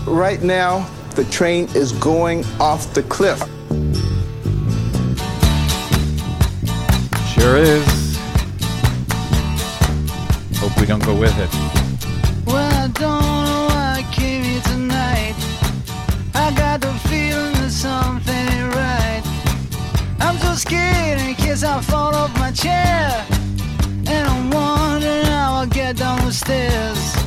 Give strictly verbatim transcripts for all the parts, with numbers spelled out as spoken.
right now, the train is going off the cliff. Sure is. Hope we don't go with it. Well, I don't know why I came here tonight. I got the feeling that something ain't right. I'm so scared in case I fall off my chair. And I'm wondering how I'll get down the stairs.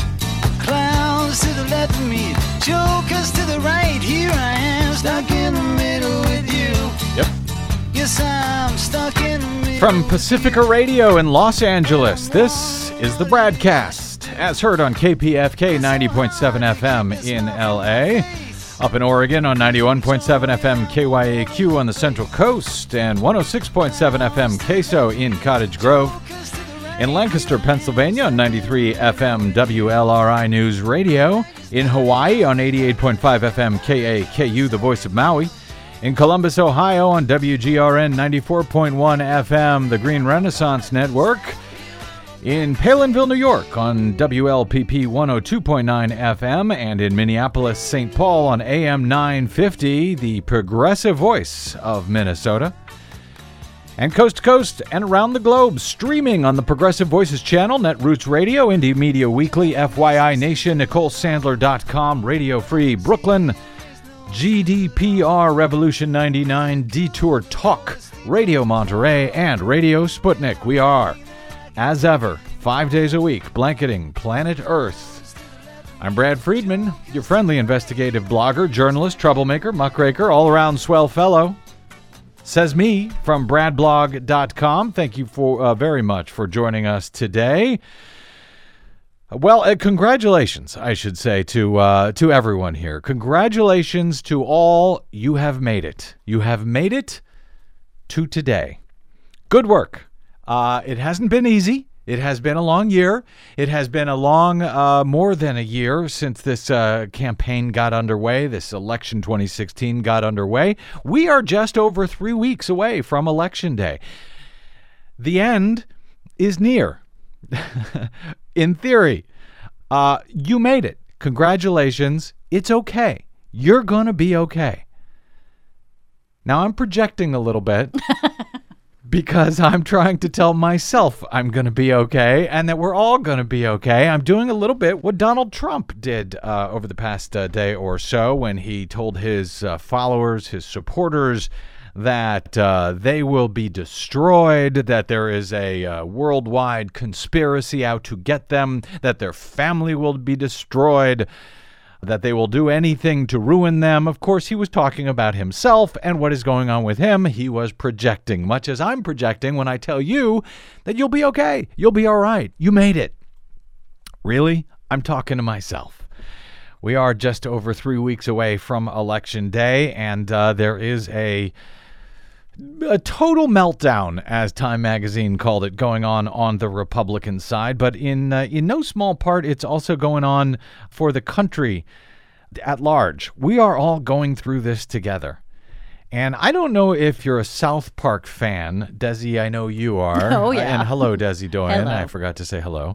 Clowns to the left of me, jokers to the right. Here I am, stuck in the middle with you. Yep. Yes, I'm stuck in the middle. From Pacifica Radio in Los Angeles, this is the Bradcast, as heard on K P F K ninety point seven F M in L A, up in Oregon on ninety-one point seven F M K Y A Q on the Central Coast, and one oh six point seven F M K S O in Cottage Grove. In Lancaster, Pennsylvania on ninety-three F M W L R I News Radio. In Hawaii on eighty-eight point five F M K A K U, the voice of Maui. In Columbus, Ohio on W G R N ninety-four point one F M, the Green Renaissance Network. In Palinville, New York on W L P P one oh two point nine F M. And in Minneapolis, Saint Paul on A M nine fifty, the progressive voice of Minnesota. And coast to coast and around the globe, streaming on the Progressive Voices channel, Netroots Radio, Indie Media Weekly, F Y I Nation, Nicole Sandler dot com, Radio Free Brooklyn, G D P R Revolution ninety-nine, Detour Talk, Radio Monterey, and Radio Sputnik. We are, as ever, five days a week, blanketing planet Earth. I'm Brad Friedman, your friendly investigative blogger, journalist, troublemaker, muckraker, all-around swell fellow. Says me from brad blog dot com. Thank you for uh, very much for joining us today. Well, uh, congratulations, I should say, to uh, to everyone here. Congratulations to all. You have made it. You have made it to today. Good work. Uh, it hasn't been easy. It has been a long year. It has been a long, uh, more than a year since this uh, campaign got underway, this election twenty sixteen got underway. We are just over three weeks away from Election Day. The end is near. In theory, uh, you made it. Congratulations. It's okay. You're going to be okay. Now, I'm projecting a little bit. Because I'm trying to tell myself I'm going to be okay and that we're all going to be okay. I'm doing a little bit what Donald Trump did uh, over the past uh, day or so when he told his uh, followers, his supporters, that uh, they will be destroyed, that there is a uh, worldwide conspiracy out to get them, that their family will be destroyed, that they will do anything to ruin them. Of course, he was talking about himself and what is going on with him. He was projecting, much as I'm projecting when I tell you that you'll be okay. You'll be all right. You made it. Really? I'm talking to myself. We are just over three weeks away from Election Day, and uh, there is a A total meltdown, as Time Magazine called it, going on on the Republican side. But in uh, in no small part, it's also going on for the country at large. We are all going through this together. And I don't know if you're a South Park fan. Desi, I know you are. Oh, yeah. And hello, Desi Doyen. Hello. I forgot to say hello.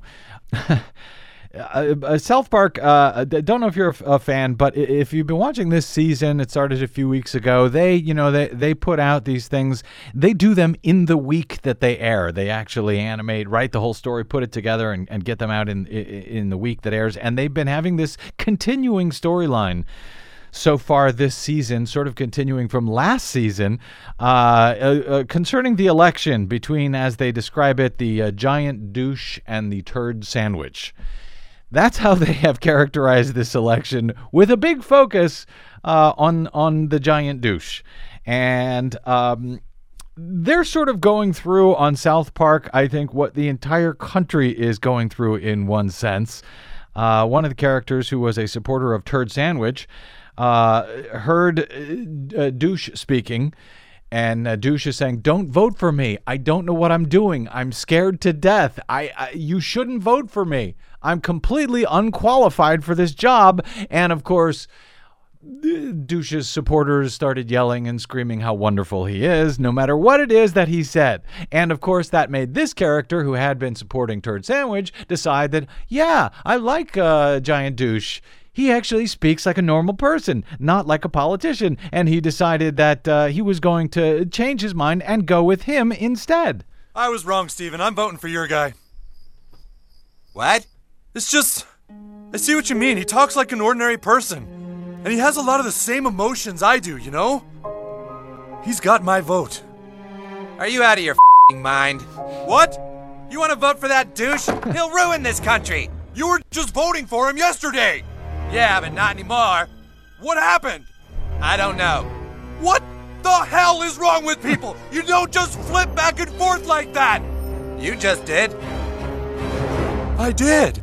Uh, uh, South Park, uh, I don't know if you're a, a fan, but if you've been watching this season, it started a few weeks ago. They, you know, they, they put out these things. They do them in the week that they air. They actually animate, write the whole story, put it together, and, and get them out in, in the week that airs. And they've been having this continuing storyline so far this season, sort of continuing from last season, uh, uh, uh, concerning the election between, as they describe it, the uh, giant douche and the turd sandwich. That's how they have characterized this election, with a big focus uh, on on the giant douche. And um, they're sort of going through on South Park, I think, what the entire country is going through in one sense. Uh, one of the characters, who was a supporter of Turd Sandwich, uh, heard uh, douche speaking. And uh, douche is saying, "Don't vote for me. I don't know what I'm doing. I'm scared to death. I, I you shouldn't vote for me. I'm completely unqualified for this job." And of course, douche's supporters started yelling and screaming how wonderful he is, no matter what it is that he said. And of course, that made this character, who had been supporting Turd Sandwich, decide that, yeah, I like uh, Giant Douche. he actually speaks like a normal person, not like a politician. And he decided that uh, he was going to change his mind and go with him instead. I was wrong, Steven. I'm voting for your guy. What? It's just, I see what you mean. He talks like an ordinary person. And he has a lot of the same emotions I do, you know? He's got my vote. Are you out of your f***ing mind? What? You want to vote for that douche? He'll ruin this country. You were just voting for him yesterday. Yeah, but not anymore. What happened? I don't know. What the hell is wrong with people? You don't just flip back and forth like that. You just did. I did.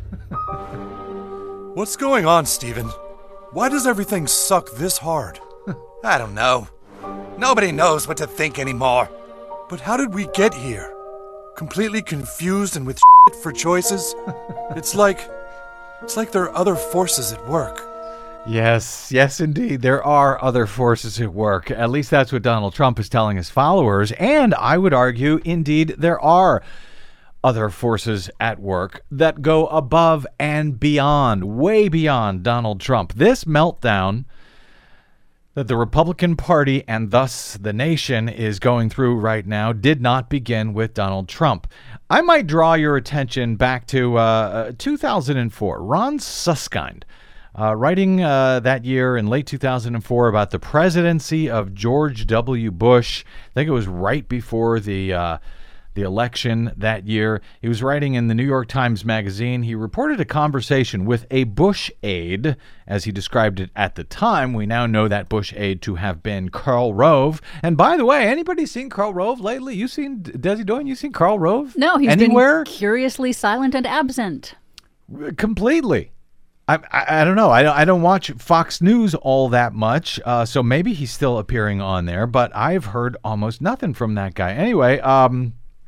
What's going on, Steven? Why does everything suck this hard? I don't know. Nobody knows what to think anymore. But how did we get here? Completely confused and with shit for choices? It's like... It's like there are other forces at work. Yes, yes, indeed. There are other forces at work. At least that's what Donald Trump is telling his followers. And I would argue, indeed, there are other forces at work that go above and beyond, way beyond Donald Trump. This meltdown that the Republican Party and thus the nation is going through right now did not begin with Donald Trump. I might draw your attention back to uh, two thousand four. Ron Suskind, uh, writing uh, that year in late two thousand four about the presidency of George W. Bush. I think it was right before the uh, the election that year. He was writing in the New York Times Magazine. He reported a conversation with a Bush aide, as he described it at the time. We now know that Bush aide to have been Karl Rove. And by the way, anybody seen Karl Rove lately? You seen, Desi Doyen, you seen Karl Rove? No, he's anywhere? Been curiously silent and absent. Completely. I, I, I don't know. I don't, I don't watch Fox News all that much, uh, so maybe he's still appearing on there, but I've heard almost nothing from that guy. Anyway, um...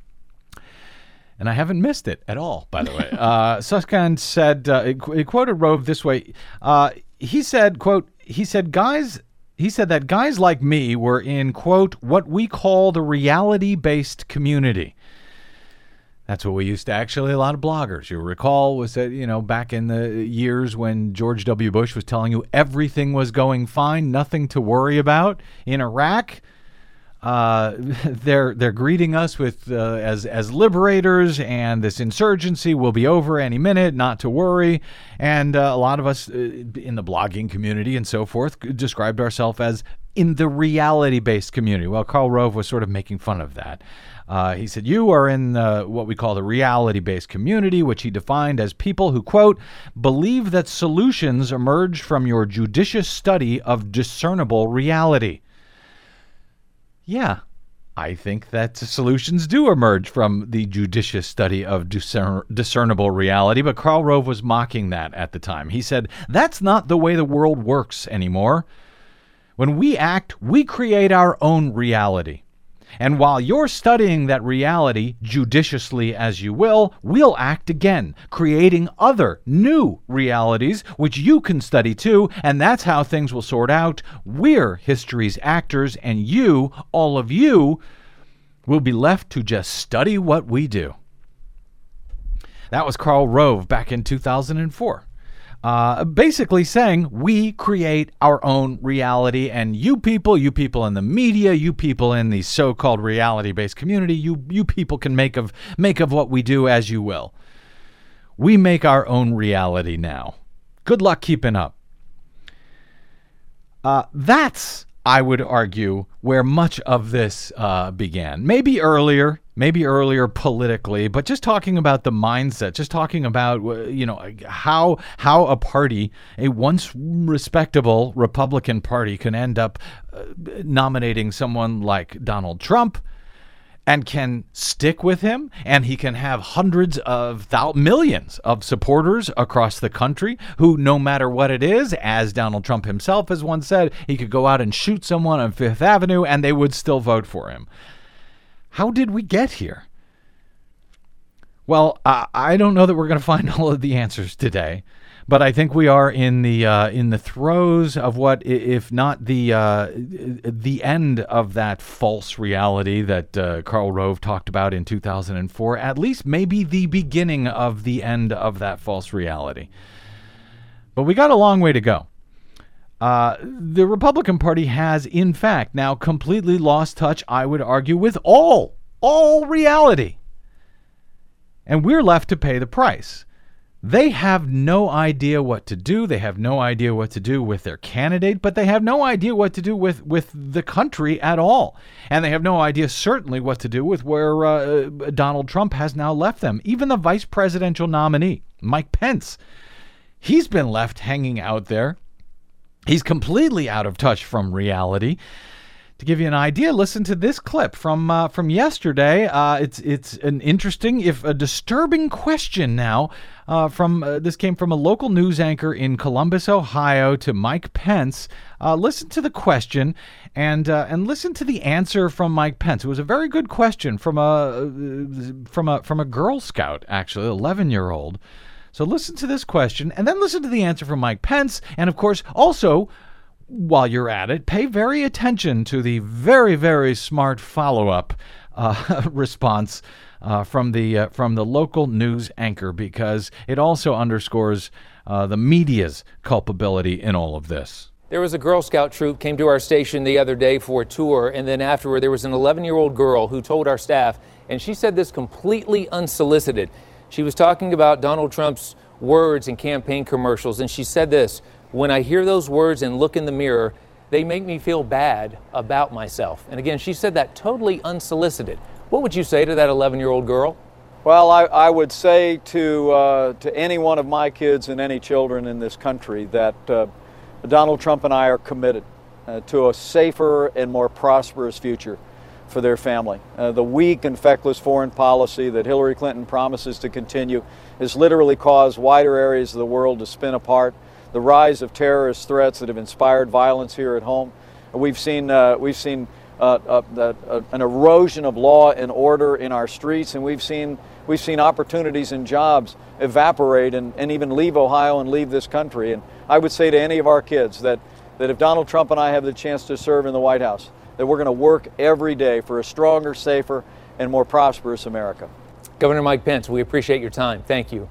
and I haven't missed it at all, by the way. Uh, Suskind said, uh, he quoted Rove this way. Uh, he said, quote, he said, guys, he said that guys like me were in, quote, what we call the reality-based community. That's what we used to actually, a lot of bloggers, you recall, was that, you know, back in the years when George W. Bush was telling you everything was going fine, nothing to worry about in Iraq. Uh, they're they're greeting us with uh, as as liberators, and this insurgency will be over any minute, not to worry. And uh, a lot of us uh, in the blogging community and so forth described ourselves as in the reality-based community. Well, Karl Rove was sort of making fun of that. Uh, he said, you are in uh, what we call the reality-based community, which he defined as people who, quote, believe that solutions emerge from your judicious study of discernible reality. Yeah, I think that solutions do emerge from the judicious study of discern- discernible reality, but Karl Rove was mocking that at the time. He said, that's not the way the world works anymore. When we act, we create our own reality. And while you're studying that reality judiciously as you will, we'll act again, creating other new realities, which you can study too, and that's how things will sort out. We're history's actors, and you, all of you, will be left to just study what we do. That was Karl Rove back in two thousand four. Uh, basically saying we create our own reality, and you people, you people in the media, you people in the so-called reality-based community, you you people can make of make of what we do as you will. We make our own reality now. Good luck keeping up. Uh, that's, I would argue, where much of this uh, began. Maybe earlier. Maybe earlier politically, but just talking about the mindset, just talking about, you know, how how a party, a once respectable Republican Party, can end up uh, nominating someone like Donald Trump and can stick with him, and he can have hundreds of thousands, millions of supporters across the country who, no matter what it is, as Donald Trump himself has once said, he could go out and shoot someone on Fifth Avenue and they would still vote for him. How did we get here? Well, uh, I don't know that we're going to find all of the answers today, but I think we are in the uh, in the throes of what, if not the uh, the end of that false reality that uh, Karl Rove talked about in two thousand four, at least maybe the beginning of the end of that false reality. But we got a long way to go. Uh, the Republican Party has, in fact, now completely lost touch, I would argue, with all, all reality. And we're left to pay the price. They have no idea what to do. They have no idea what to do with their candidate, but they have no idea what to do with, with the country at all. And they have no idea, certainly, what to do with where uh, Donald Trump has now left them. Even the vice presidential nominee, Mike Pence, he's been left hanging out there. He's completely out of touch from reality. To give you an idea, listen to this clip from uh, from yesterday. Uh, it's it's an interesting, if a disturbing question now. Uh, from uh, this came from a local news anchor in Columbus, Ohio, to Mike Pence. Uh, listen to the question and uh, and listen to the answer from Mike Pence. It was a very good question from a from a from a Girl Scout, actually, eleven-year-old. So listen to this question and then listen to the answer from Mike Pence, and of course also, while you're at it, pay very attention to the very, very smart follow-up uh, response uh, from the uh, from the local news anchor, because it also underscores uh, the media's culpability in all of this. There was a Girl Scout troop came to our station the other day for a tour, and then afterward there was an eleven-year-old girl who told our staff, and she said this completely unsolicited. She was talking about Donald Trump's words in campaign commercials, and she said this: "When I hear those words and look in the mirror, they make me feel bad about myself." And again, she said that totally unsolicited. What would you say to that eleven-year-old girl? Well, I, I would say to uh, to any one of my kids and any children in this country that uh, Donald Trump and I are committed uh, to a safer and more prosperous future for their family. Uh, the weak and feckless foreign policy that Hillary Clinton promises to continue has literally caused wider areas of the world to spin apart. The rise of terrorist threats that have inspired violence here at home. We've seen uh, we've seen uh, uh, uh, an erosion of law and order in our streets, and we've seen we've seen opportunities and jobs evaporate and, and even leave Ohio and leave this country. And I would say to any of our kids that that if Donald Trump and I have the chance to serve in the White House, that we're going to work every day for a stronger, safer, and more prosperous America. Governor Mike Pence, we appreciate your time. Thank you.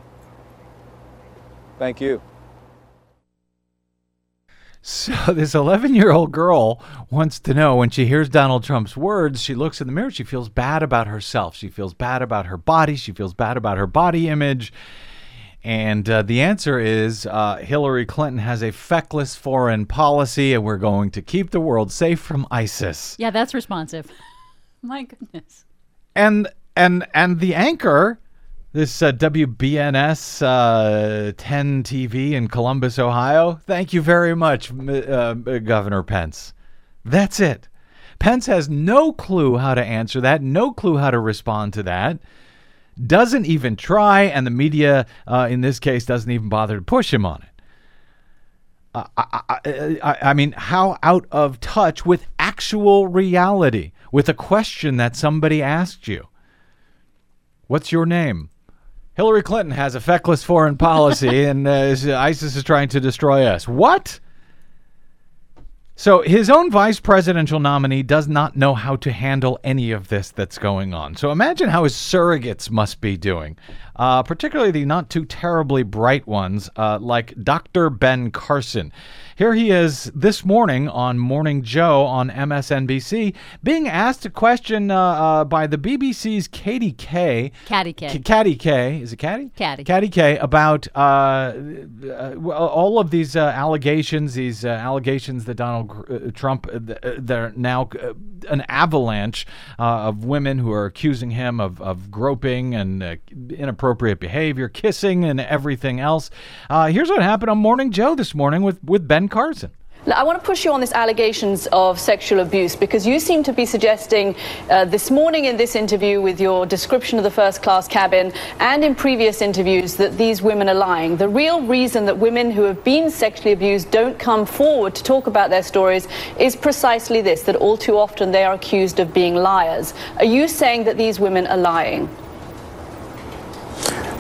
Thank you. So this eleven-year-old girl wants to know, when she hears Donald Trump's words, she looks in the mirror, she feels bad about herself. She feels bad about her body. She feels bad about her body image. And uh, the answer is uh, Hillary Clinton has a feckless foreign policy, and we're going to keep the world safe from ISIS. Yeah, that's responsive. My goodness. And and and the anchor, this uh, W B N S uh, ten T V in Columbus, Ohio, thank you very much, uh, Governor Pence. That's it. Pence has no clue how to answer that, no clue how to respond to that. Doesn't even try, and the media, uh, in this case, doesn't even bother to push him on it. Uh, I, I, I, I mean, how out of touch with actual reality, with a question that somebody asked you. What's your name? Hillary Clinton has a feckless foreign policy, and uh, ISIS is trying to destroy us. What? So his own vice presidential nominee does not know how to handle any of this that's going on. So imagine how his surrogates must be doing, uh, particularly the not too terribly bright ones, uh, like Doctor Ben Carson. Here he is this morning on Morning Joe on M S N B C, being asked a question uh, uh, by the B B C's Katie Kay. Caddy K. K- Caddy Kay. Is it Caddy? Caddy. Caddy Kay about uh, uh, all of these uh, allegations, these uh, allegations that Donald uh, Trump, uh, they're now uh, an avalanche uh, of women who are accusing him of, of groping and uh, inappropriate behavior, kissing and everything else. Uh, here's what happened on Morning Joe this morning with, with Ben Carson. I want to push you on this allegations of sexual abuse, because you seem to be suggesting uh, this morning in this interview with your description of the first class cabin and in previous interviews that these women are lying. The real reason that women who have been sexually abused don't come forward to talk about their stories is precisely this, that all too often they are accused of being liars. Are you saying that these women are lying?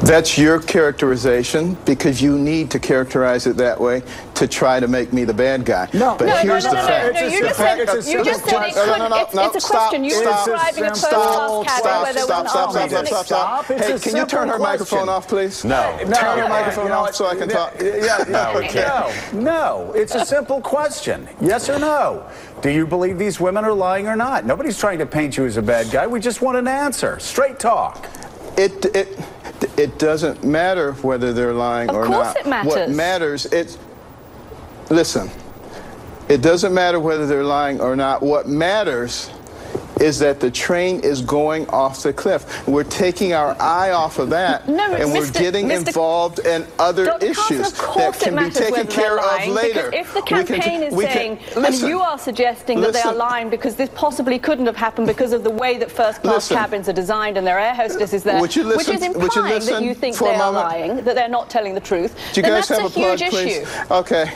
That's your characterization because you need to characterize it that way to try to make me the bad guy. No, but no, here's no, no, the no, fact. no, no, you just said, you just said it could, no, no, it's, no, it's a stop, question. You were stop, describing a stop, first-class cabin stop, where there stop, was stop, an stop, stop, stop, stop. It's Hey, a can you turn her simple microphone question. off, please? No. No, Turn your no, microphone you know, off so I can talk. Yeah, yeah, No, we can't. no, no. It's a simple question. Yes or no? Do you believe these women are lying or not? Nobody's trying to paint you as a bad guy. We just want an answer. Straight talk. It it it doesn't matter whether they're lying Of or course not. it matters. What matters, it's listen. It doesn't matter whether they're lying or not. What matters is that the train is going off the cliff. We're taking our eye off of that, No, and we're Mister getting Mister involved in other Doctor issues Carson, of course that can it be matters taken whether care they're lying, of later. Because if the We can campaign t- is we can- saying, listen, and you are suggesting that they are listen. lying because this possibly couldn't have happened because of the way that first-class Listen. cabins are designed and their air hostess is there, Would you listen- which is would you implying that listen you think for a they are moment? lying, that they're not telling the truth, Do you then guys that's have a, a plug, huge please? issue. Okay.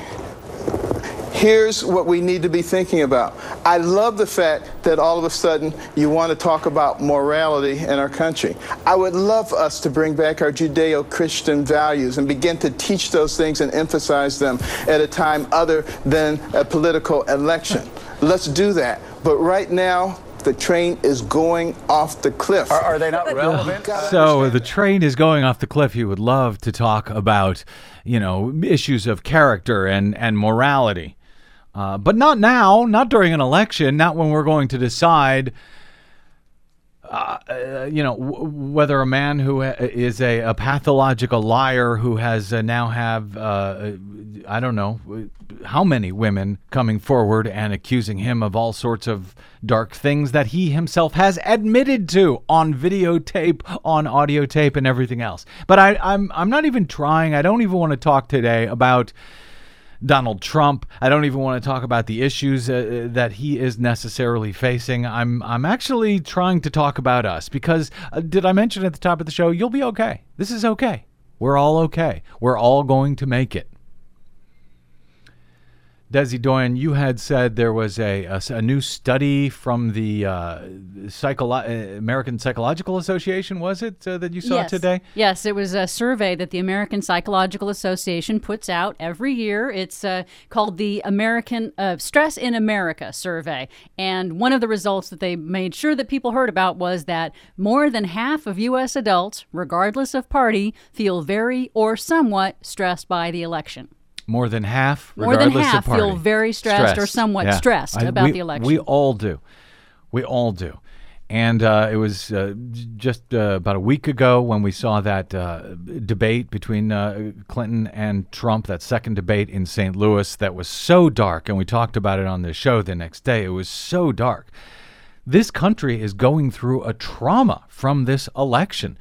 Here's what we need to be thinking about. I love the fact that all of a sudden you want to talk about morality in our country. I would love us to bring back our Judeo-Christian values and begin to teach those things and emphasize them at a time other than a political election. Let's do that. But right now, the train is going off the cliff. Are, are they not relevant? So the train is going off the cliff. You would love to talk about, you know, issues of character and, and morality. Uh, but not now, not during an election, not when we're going to decide, uh, uh, you know, w- whether a man who ha- is a, a pathological liar who has uh, now have, uh, I don't know, how many women coming forward and accusing him of all sorts of dark things that he himself has admitted to on videotape, on audio tape, and everything else. But I, I'm I'm not even trying. I don't even want to talk today about Donald Trump. I don't even want to talk about the issues uh, that he is necessarily facing. I'm I'm actually trying to talk about us because uh, did I mention at the top of the show, you'll be okay. This is okay. We're all okay. We're all going to make it. Desi Doyen, you had said there was a, a, a new study from the uh, Psycholo- American Psychological Association, was it, uh, that you saw yes. today? Yes, it was a survey that the American Psychological Association puts out every year. It's uh, called the American uh, Stress in America survey. And one of the results that they made sure that people heard about was that more than half of U S adults, regardless of party, feel very or somewhat stressed by the election. More than half, More than regardless half of party. feel very stressed, or somewhat Yeah. stressed I- about we- the election. We all do. We all do. And uh, it was uh, j- just uh, about a week ago when we saw that uh, debate between uh, Clinton and Trump, that second debate in Saint Louis that was so dark. And we talked about it on the show the next day. It was so dark. This country is going through a trauma from this election,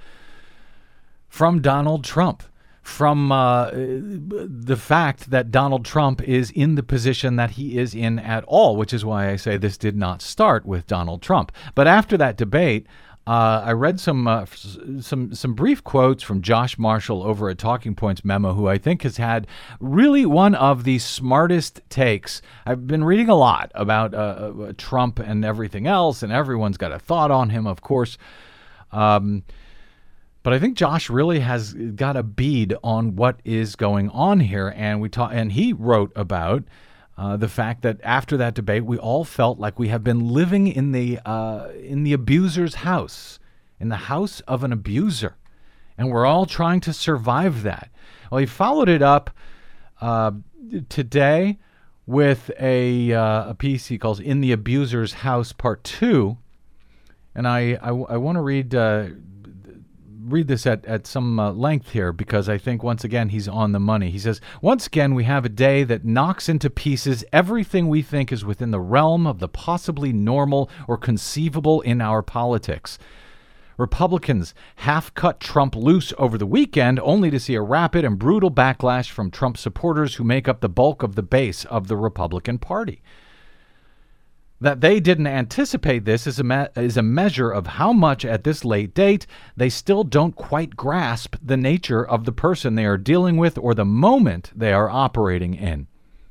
from Donald Trump. From uh, the fact that Donald Trump is in the position that he is in at all, which is why I say this did not start with Donald Trump. But after that debate, uh, I read some uh, some some brief quotes from Josh Marshall over at Talking Points Memo, who I think has had really one of the smartest takes. I've been reading a lot about uh, uh, Trump and everything else, and everyone's got a thought on him, of course. Um But I think Josh really has got a bead on what is going on here, and we talk, and he wrote about uh, the fact that after that debate, we all felt like we have been living in the uh, in the abuser's house, in the house of an abuser, and we're all trying to survive that. Well, he followed it up uh, today with a uh, a piece he calls "In the Abuser's House Part Two," and I I, I want to read. Uh, read this at, at some uh, length here because I think, once again, he's on the money. He says, once again, we have a day that knocks into pieces everything we think is within the realm of the possibly normal or conceivable in our politics. Republicans half-cut Trump loose over the weekend only to see a rapid and brutal backlash from Trump supporters who make up the bulk of the base of the Republican Party. That they didn't anticipate this is a, me- is a measure of how much at this late date they still don't quite grasp the nature of the person they are dealing with or the moment they are operating in.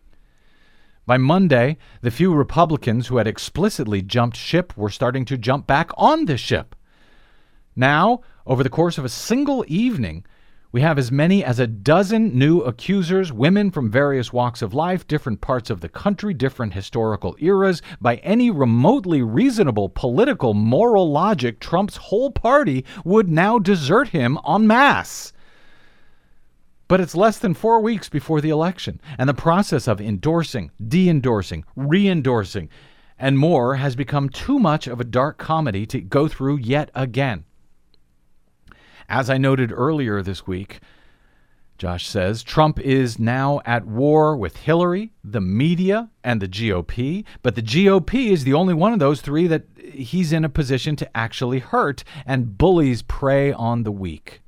By Monday, the few Republicans who had explicitly jumped ship were starting to jump back on the ship. Now, Over the course of a single evening, we have as many as a dozen new accusers, women from various walks of life, different parts of the country, different historical eras. By any remotely reasonable political moral logic, Trump's whole party would now desert him en masse. But it's less than four weeks before the election, and the process of endorsing, de-endorsing, re-endorsing, and more has become too much of a dark comedy to go through yet again. As I noted earlier this week, Josh says, Trump is now at war with Hillary, the media, and the G O P, but the G O P is the only one of those three that he's in a position to actually hurt, and bullies prey on the weak.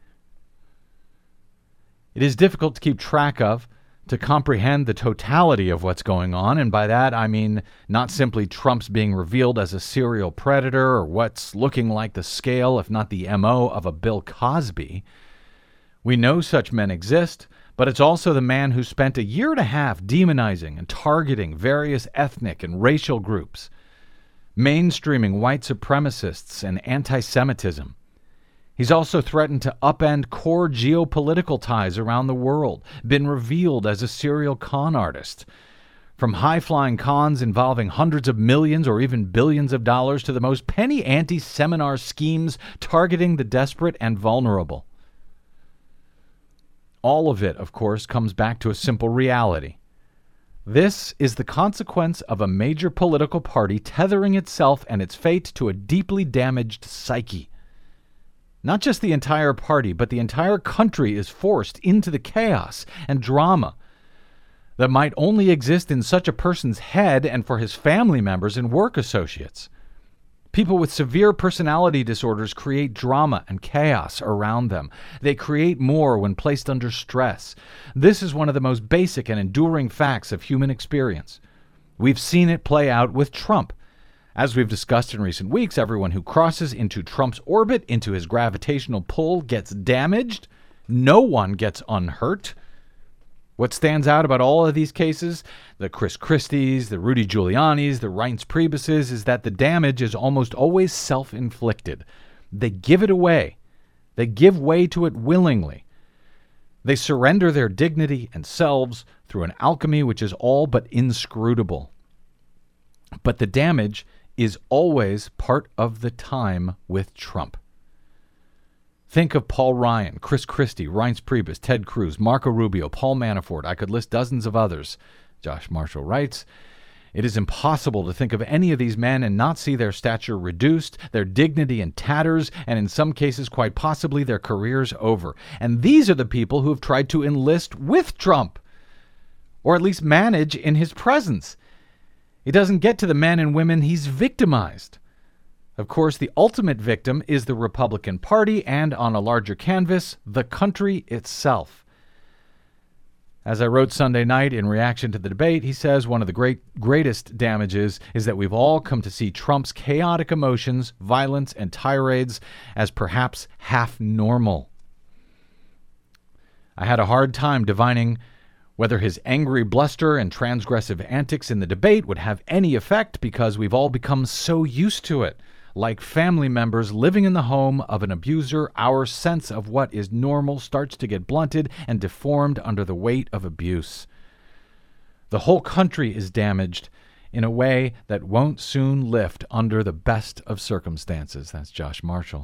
It is difficult to keep track of, to comprehend the totality of what's going on, and by that I mean not simply Trump's being revealed as a serial predator or what's looking like the scale, if not the M O, of a Bill Cosby. We know such men exist, but it's also the man who spent a year and a half demonizing and targeting various ethnic and racial groups, mainstreaming white supremacists and anti-Semitism. He's also threatened to upend core geopolitical ties around the world, been revealed as a serial con artist. From high-flying cons involving hundreds of millions or even billions of dollars to the most penny anti-seminar schemes targeting the desperate and vulnerable. All of it, of course, comes back to a simple reality. This is the consequence of a major political party tethering itself and its fate to a deeply damaged psyche. Not just the entire party, but the entire country is forced into the chaos and drama that might only exist in such a person's head and for his family members and work associates. People with severe personality disorders create drama and chaos around them. They create more when placed under stress. This is one of the most basic and enduring facts of human experience. We've seen it play out with Trump. As we've discussed in recent weeks, everyone who crosses into Trump's orbit, into his gravitational pull, gets damaged. No one gets unhurt. What stands out about all of these cases, the Chris Christies, the Rudy Giulianis, the Reince Priebuses, is that the damage is almost always self-inflicted. They give it away. They give way to it willingly. They surrender their dignity and selves through an alchemy which is all but inscrutable. But the damage is always part of the time with Trump. Think of Paul Ryan, Chris Christie, Reince Priebus, Ted Cruz, Marco Rubio, Paul Manafort. I could list dozens of others. Josh Marshall writes, it is impossible to think of any of these men and not see their stature reduced, their dignity in tatters, and in some cases quite possibly their careers over. And these are the people who have tried to enlist with Trump, or at least manage in his presence. He doesn't get to the men and women he's victimized. Of course, the ultimate victim is the Republican Party and, on a larger canvas, the country itself. As I wrote Sunday night in reaction to the debate, he says one of the great greatest damages is that we've all come to see Trump's chaotic emotions, violence, and tirades as perhaps half normal. I had a hard time divining whether his angry bluster and transgressive antics in the debate would have any effect because we've all become so used to it. Like family members living in the home of an abuser, our sense of what is normal starts to get blunted and deformed under the weight of abuse. The whole country is damaged in a way that won't soon lift under the best of circumstances. That's Josh Marshall.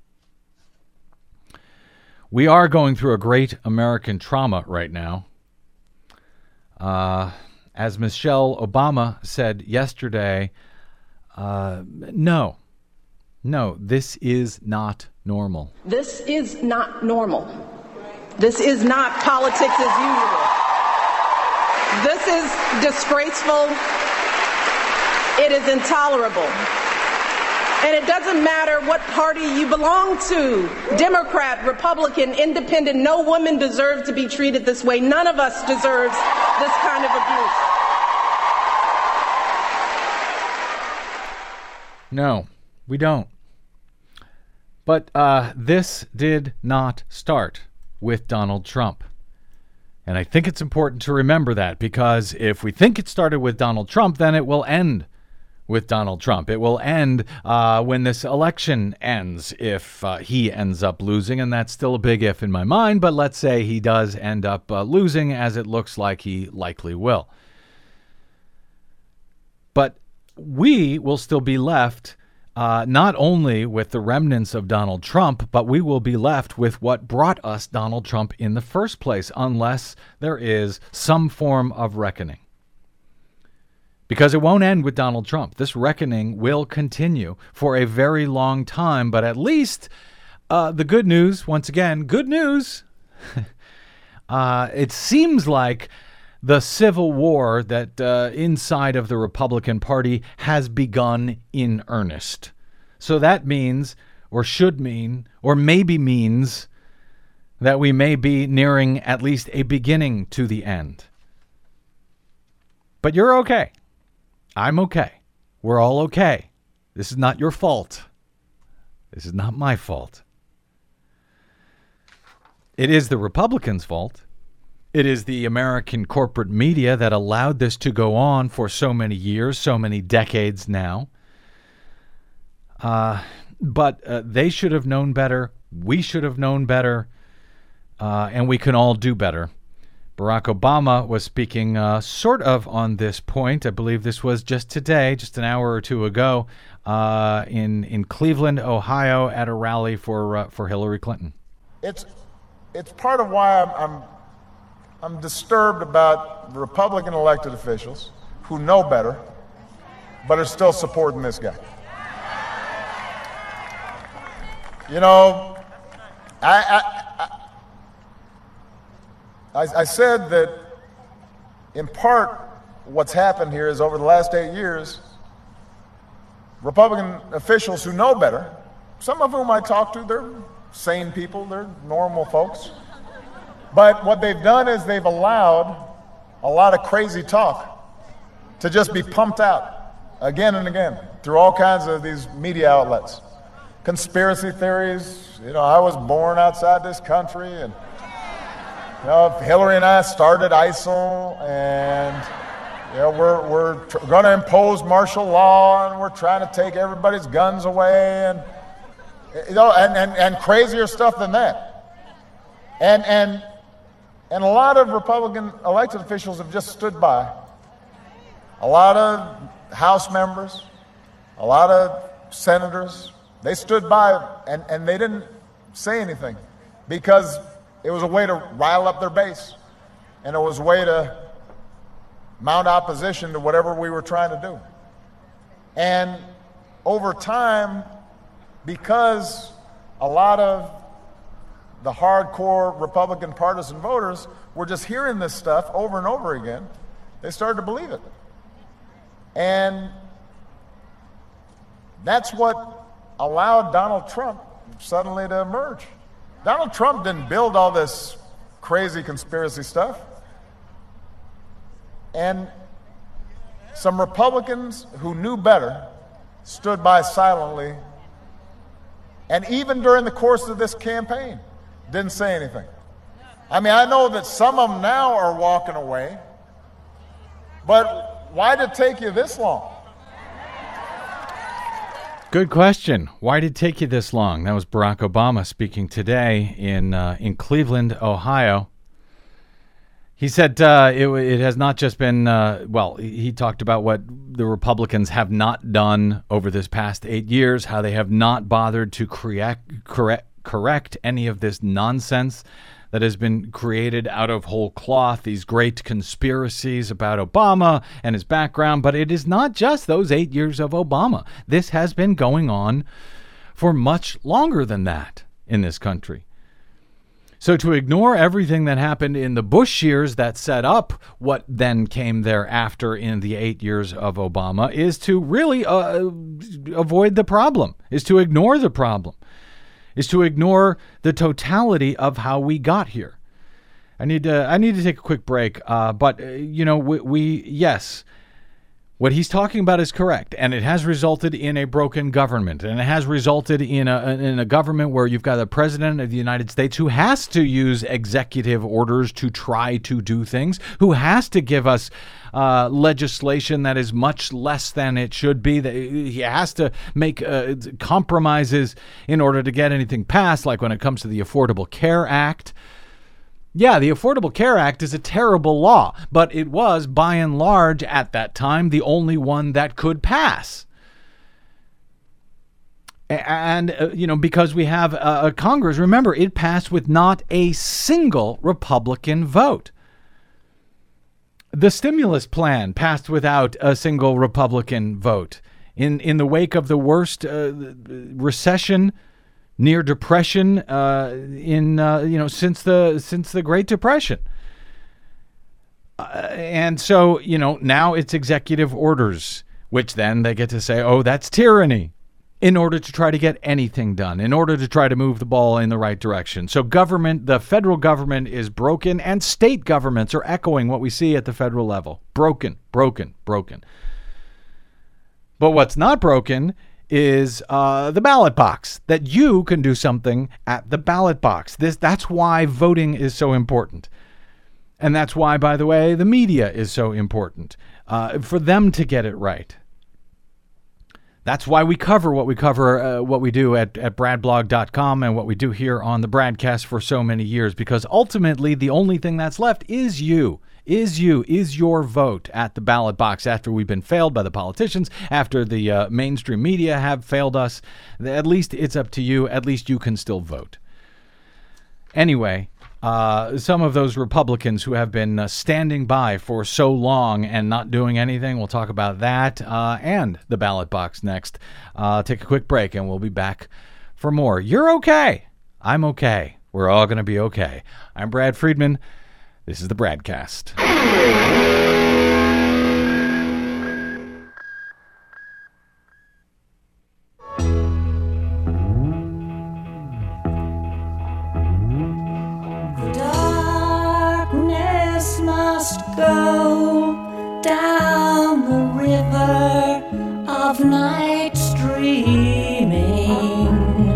We are going through a great American trauma right now. Uh, as Michelle Obama said yesterday, uh, no, no, this is not normal. This is not normal. This is not politics as usual. This is disgraceful. It is intolerable. And it doesn't matter what party you belong to, Democrat, Republican, Independent, no woman deserves to be treated this way. None of us deserves this kind of abuse. No, we don't. But uh, this did not start with Donald Trump. And I think it's important to remember that, because if we think it started with Donald Trump, then it will end with Donald Trump. It will end uh, when this election ends, if uh, he ends up losing, and that's still a big if in my mind, but let's say he does end up uh, losing, as it looks like he likely will. But we will still be left uh, not only with the remnants of Donald Trump, but we will be left with what brought us Donald Trump in the first place, unless there is some form of reckoning. Because it won't end with Donald Trump. This reckoning will continue for a very long time, but at least uh, the good news, once again, good news, uh, it seems like the civil war that uh, inside of the Republican Party has begun in earnest. So that means, or should mean, or maybe means that we may be nearing at least a beginning to the end. But you're okay. I'm okay. We're all okay. This is not your fault. This is not my fault. It is the Republicans' fault. It is the American corporate media that allowed this to go on for so many years, so many decades now. Uh, but uh, they should have known better. We should have known better. Uh, and we can all do better. Barack Obama was speaking uh, sort of on this point. I believe this was just today, just an hour or two ago, uh, in in Cleveland, Ohio, at a rally for uh, for Hillary Clinton. It's it's part of why I'm, I'm I'm disturbed about the Republican elected officials who know better, but are still supporting this guy. You know, I. I, I I, I said that, in part, what's happened here is over the last eight years, Republican officials who know better, some of whom I talk to, they're sane people, they're normal folks, but what they've done is they've allowed a lot of crazy talk to just be pumped out again and again through all kinds of these media outlets. Conspiracy theories, you know, I was born outside this country, and you know, Hillary and I started ISIL, and you know, we're we're tr- going to impose martial law, and we're trying to take everybody's guns away, and you know, and, and, and crazier stuff than that. And and and a lot of Republican elected officials have just stood by. A lot of House members, a lot of senators, they stood by and, and they didn't say anything because it was a way to rile up their base, and it was a way to mount opposition to whatever we were trying to do. And over time, because a lot of the hardcore Republican partisan voters were just hearing this stuff over and over again, they started to believe it. And that's what allowed Donald Trump suddenly to emerge. Donald Trump didn't build all this crazy conspiracy stuff. And some Republicans who knew better stood by silently, and even during the course of this campaign, didn't say anything. I mean, I know that some of them now are walking away, but why did it take you this long? Good question. Why did it take you this long? That was Barack Obama speaking today in uh, in Cleveland, Ohio. He said uh, it, it has not just been, uh, well, he talked about what the Republicans have not done over this past eight years, how they have not bothered to correct, correct, correct any of this nonsense that has been created out of whole cloth, these great conspiracies about Obama and his background. But it is not just those eight years of Obama. This has been going on for much longer than that in this country. So to ignore everything that happened in the Bush years that set up what then came thereafter in the eight years of Obama is to really uh, avoid the problem, is to ignore the problem. is to ignore the totality of how we got here. I need to I need to take a quick break, uh, but, uh, you know, we, we, yes, What he's talking about is correct, and it has resulted in a broken government, and it has resulted in a in a government where you've got the president of the United States who has to use executive orders to try to do things, who has to give us uh, legislation that is much less than it should be. That he has to make uh, compromises in order to get anything passed, like when it comes to the Affordable Care Act. Yeah, the Affordable Care Act is a terrible law, but it was, by and large, at that time, the only one that could pass. And, uh, you know, because we have a, a Congress, remember, it passed with not a single Republican vote. The stimulus plan passed without a single Republican vote. In, in the wake of the worst uh, recession, near depression uh, in uh, you know since the since the Great Depression, uh, and so you know now it's executive orders, which then they get to say, oh, that's tyranny, in order to try to get anything done, in order to try to move the ball in the right direction. So government, the federal government is broken, and state governments are echoing what we see at the federal level: broken, broken, broken. But what's not broken is uh, the ballot box, that you can do something at the ballot box. This That's why voting is so important. And that's why, by the way, the media is so important, uh, for them to get it right. That's why we cover what we cover, uh, what we do at, at brad blog dot com and what we do here on the Bradcast for so many years, because ultimately the only thing that's left is you. Is you, is your vote at the ballot box after we've been failed by the politicians, after the uh, mainstream media have failed us. At least it's up to you. At least you can still vote. Anyway, uh, some of those Republicans who have been uh, standing by for so long and not doing anything, we'll talk about that uh, and the ballot box next. Uh, take a quick break and we'll be back for more. You're okay. I'm okay. We're all going to be okay. I'm Brad Friedman. This is the Bradcast. Darkness must go down the river of night streaming.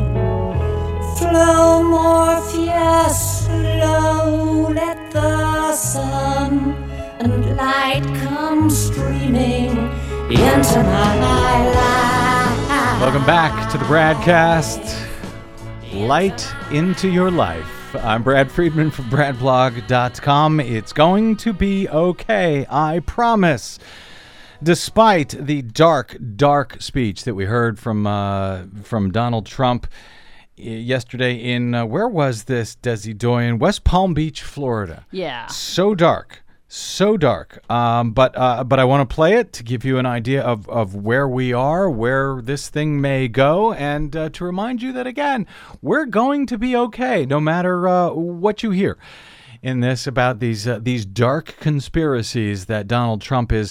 Flow Morpheus, slow, let the sun and light come streaming into my life. Welcome back to the Bradcast. Light into your life. I'm Brad Friedman from brad blog dot com. It's going to be okay, I promise. Despite the dark, dark speech that we heard from uh, from Donald Trump yesterday in, uh, where was this, Desi Doyen? West Palm Beach, Florida. Yeah. So dark. So dark. Um, but uh, but I want to play it to give you an idea of, of where we are, where this thing may go, and uh, to remind you that, again, we're going to be okay, no matter uh, what you hear in this about these uh, these dark conspiracies that Donald Trump is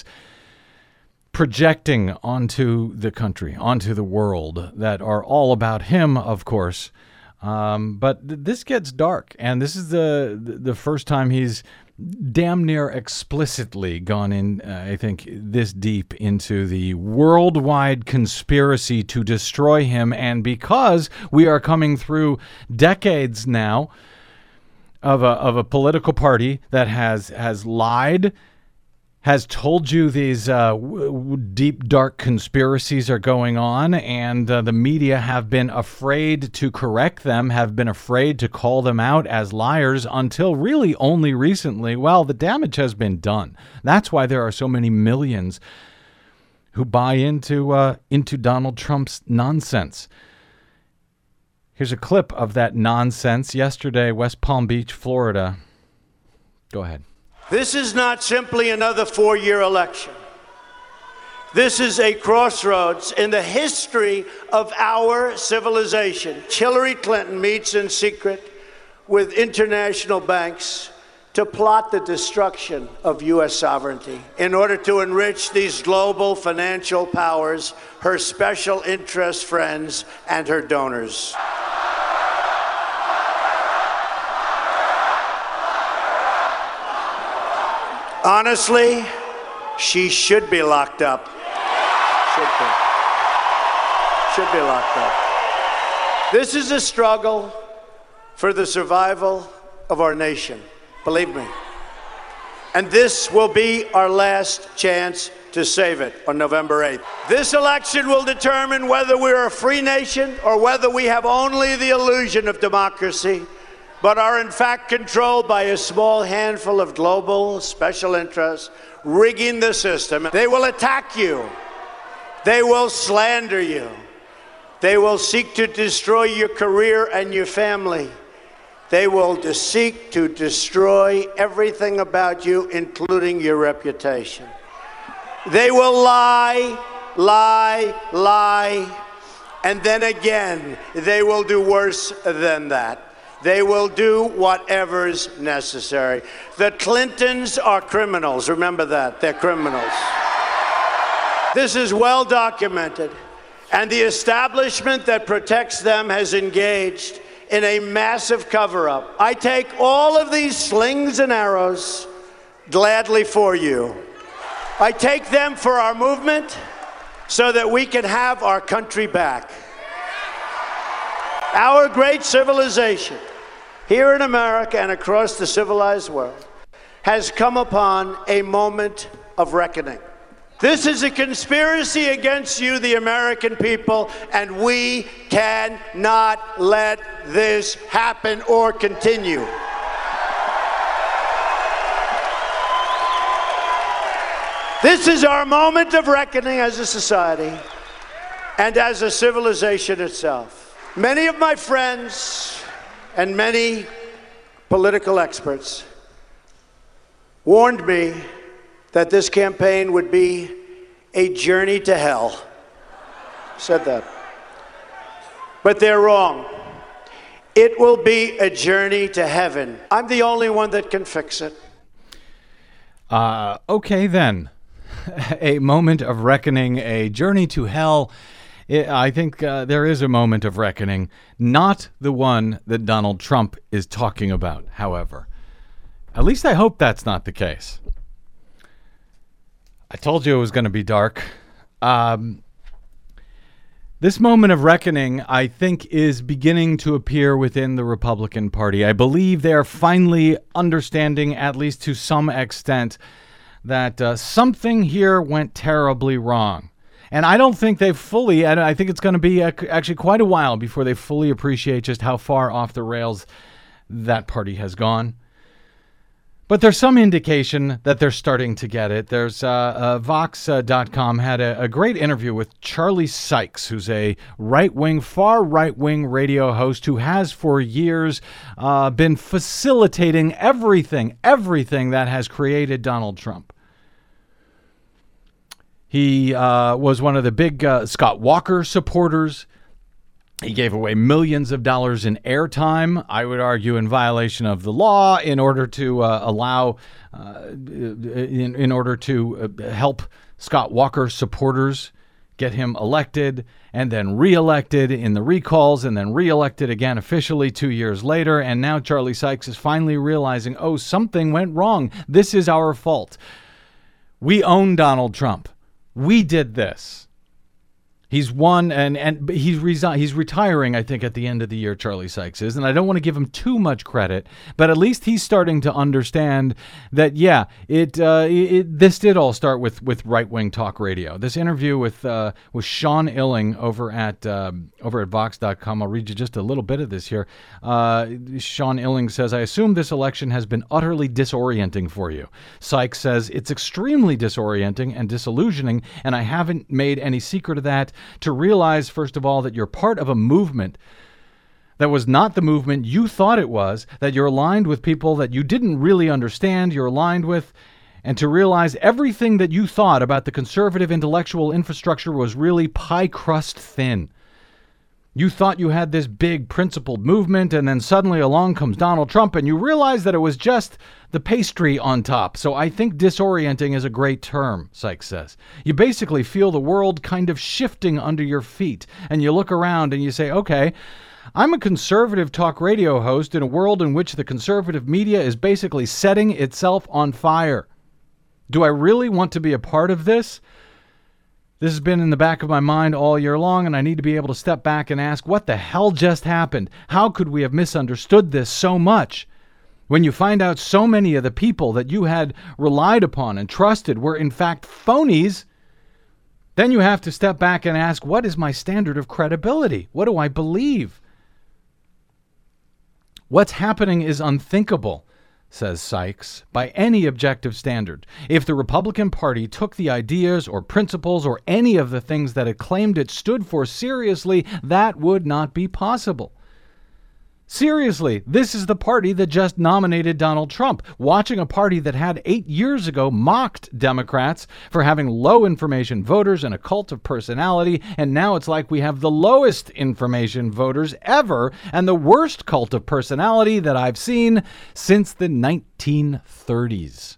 projecting onto the country, onto the world, that are all about him, of course. Um, but th- this gets dark, and this is the the first time he's damn near explicitly gone in, uh, I think, this deep into the worldwide conspiracy to destroy him. And because we are coming through decades now of a of a political party that has has lied, has told you these uh, w- w- deep, dark conspiracies are going on, and uh, the media have been afraid to correct them, have been afraid to call them out as liars until really only recently. Well, the damage has been done. That's why there are so many millions who buy into uh, into Donald Trump's nonsense. Here's a clip of that nonsense yesterday, West Palm Beach, Florida. Go ahead. This is not simply another four-year election. This is a crossroads in the history of our civilization. Hillary Clinton meets in secret with international banks to plot the destruction of U S sovereignty in order to enrich these global financial powers, her special interest friends, and her donors. Honestly, She should be locked up. Should be. Should be locked up. This is a struggle for the survival of our nation. Believe me. And this will be our last chance to save it on November eighth. This election will determine whether we're a free nation or whether we have only the illusion of democracy, but are in fact controlled by a small handful of global special interests rigging the system. They will attack you. They will slander you. They will seek to destroy your career and your family. They will de- seek to destroy everything about you, including your reputation. They will lie, lie, lie, and then again, they will do worse than that. They will do whatever's necessary. The Clintons are criminals. Remember that. They're criminals. This is well documented, and the establishment that protects them has engaged in a massive cover-up. I take all of these slings and arrows gladly for you. I take them for our movement so that we can have our country back. Our great civilization here in America and across the civilized world has come upon a moment of reckoning. This is a conspiracy against you, the American people, and we cannot let this happen or continue. This is our moment of reckoning as a society and as a civilization itself. Many of my friends and many political experts warned me that this campaign would be a journey to hell. Said that. But they're wrong. It will be a journey to heaven. I'm the only one that can fix it. Uh, okay, then. A moment of reckoning, a journey to hell. I think uh, there is a moment of reckoning, not the one that Donald Trump is talking about, however. At least I hope that's not the case. I told you it was going to be dark. Um, this moment of reckoning, I think, is beginning to appear within the Republican Party. I believe they are finally understanding, at least to some extent, that uh, something here went terribly wrong. And I don't think they've fully, and I think it's going to be a, actually quite a while before they fully appreciate just how far off the rails that party has gone. But there's some indication that they're starting to get it. There's uh, uh, Vox dot com had a, a great interview with Charlie Sykes, who's a right-wing, far right-wing radio host who has for years uh, been facilitating everything, everything that has created Donald Trump. He uh, was one of the big uh, Scott Walker supporters. He gave away millions of dollars in airtime, I would argue in violation of the law, in order to uh, allow, uh, in, in order to uh, help Scott Walker supporters get him elected and then reelected in the recalls and then reelected again officially two years later. And now Charlie Sykes is finally realizing, oh, something went wrong. This is our fault. We own Donald Trump. We did this. He's won, and, and he's resi- he's retiring, I think, at the end of the year, Charlie Sykes is. And I don't want to give him too much credit, but at least he's starting to understand that, yeah, it, uh, it this did all start with, with right-wing talk radio. This interview with uh, with Sean Illing over at uh, over at Vox dot com, I'll read you just a little bit of this here. Uh, Sean Illing says, I assume this election has been utterly disorienting for you. Sykes says, it's extremely disorienting and disillusioning, and I haven't made any secret of that. To realize, first of all, that you're part of a movement that was not the movement you thought it was, that you're aligned with people that you didn't really understand you're aligned with, and to realize everything that you thought about the conservative intellectual infrastructure was really pie crust thin. You thought you had this big principled movement, and then suddenly along comes Donald Trump, and you realize that it was just the pastry on top. So I think disorienting is a great term, Sykes says. You basically feel the world kind of shifting under your feet, and you look around and you say, okay, I'm a conservative talk radio host in a world in which the conservative media is basically setting itself on fire. Do I really want to be a part of this? This has been in the back of my mind all year long, and I need to be able to step back and ask, what the hell just happened? How could we have misunderstood this so much? When you find out so many of the people that you had relied upon and trusted were in fact phonies, then you have to step back and ask, what is my standard of credibility? What do I believe? What's happening is unthinkable, says Sykes, by any objective standard. If the Republican Party took the ideas or principles or any of the things that it claimed it stood for seriously, that would not be possible. Seriously, this is the party that just nominated Donald Trump. Watching a party that had eight years ago mocked Democrats for having low information voters and a cult of personality, and now it's like we have the lowest information voters ever and the worst cult of personality that I've seen since the nineteen thirties.